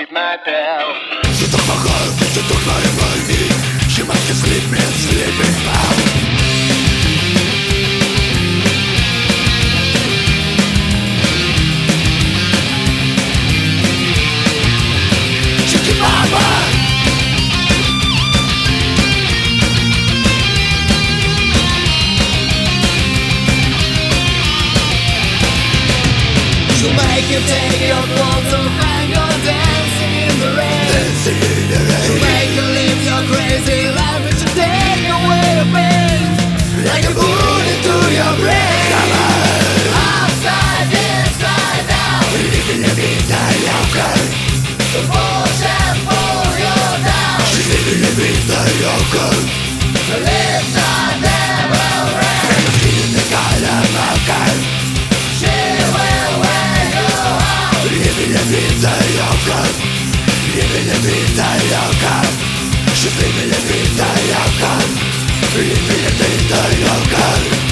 keep my pill. She took my heart, she took my money. She must be sleeping, sleeping now. Chicky Mama. To make you take your clothes off and go dancing in the rain. Dancing in the rain. To make you live your crazy life and to take away your pain. Like a bullet into your brain. Outside, inside out. Living a mediocre. To push and pull you down. She's living a mediocre. To live the devil rain. In the Calamarca. She will wear you out. Living a mediocre. Living a mediocre. She's living a mediocre. Living a mediocre.